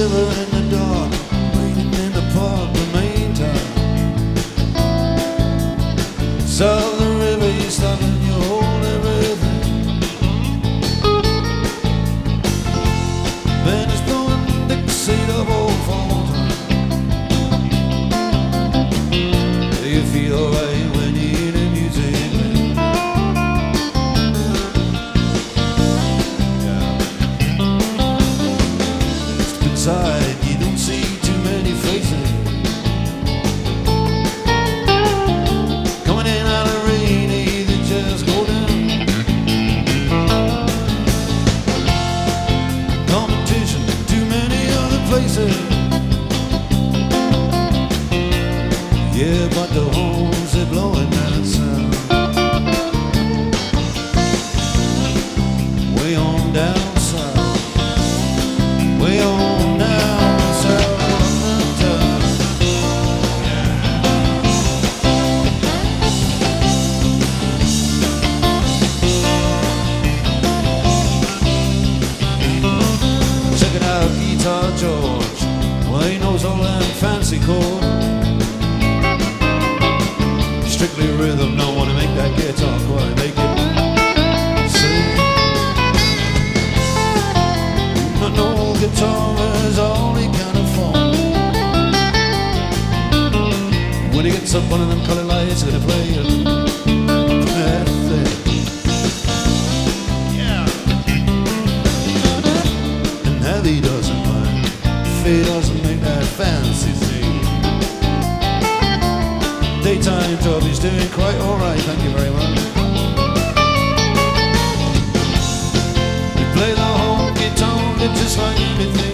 river in the dark, waiting in the park, the main town. South of the river, you stop and you hold everything. Band is blowing Dixie of old fall time. You feel alright when you hear the music. Inside, you don't see too many faces coming in out of rain, either just go down. Competition, too many other places. Yeah, but the horns, they're blowing that sound way on down south, way on. Guitar George, well, he knows all them fancy chords. Strictly rhythm, don't want to make that guitar quite make it sing. But no guitar is all he can afford. When he gets up, one of them colored lights gonna play it. He doesn't mind if he doesn't make that fancy thing. Daytime job, he's doing quite alright, thank you very much. We play the whole guitar, it's just like anything.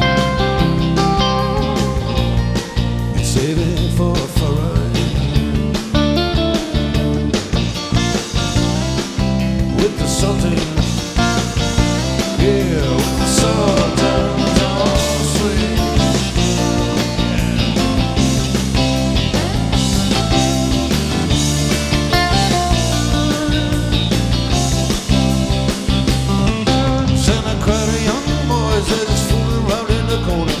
We save it for a ride with the Sultans. Yeah, with the Sultans all sweet. Send a crowd of young boys, they're just fooling around in the corner,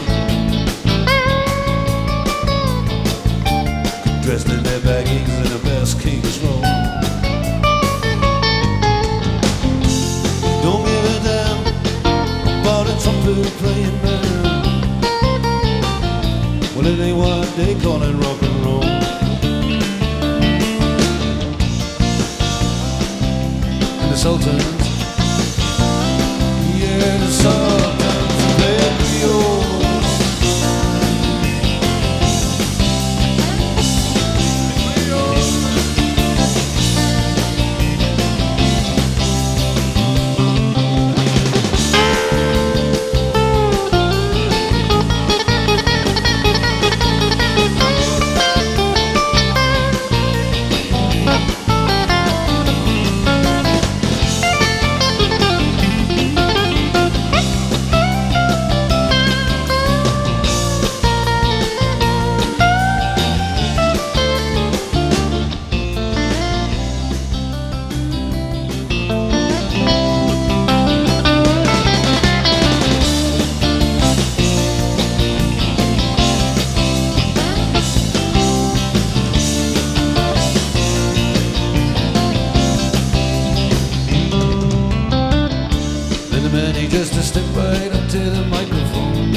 dressed in their baggies and the best King's Roll. Don't give a damn about a trumpet playing band. Well, it ain't what they call it rock and roll. And the Sultans, yeah, the Sultans play Creole. He just to step right up to the microphone,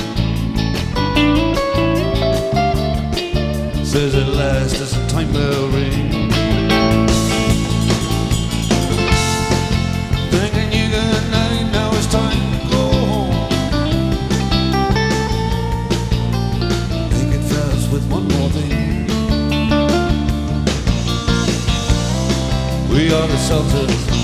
says at last as the time bell ring, thinking you good night, now it's time to go home. Make it fast with one more thing. We are the Sultans.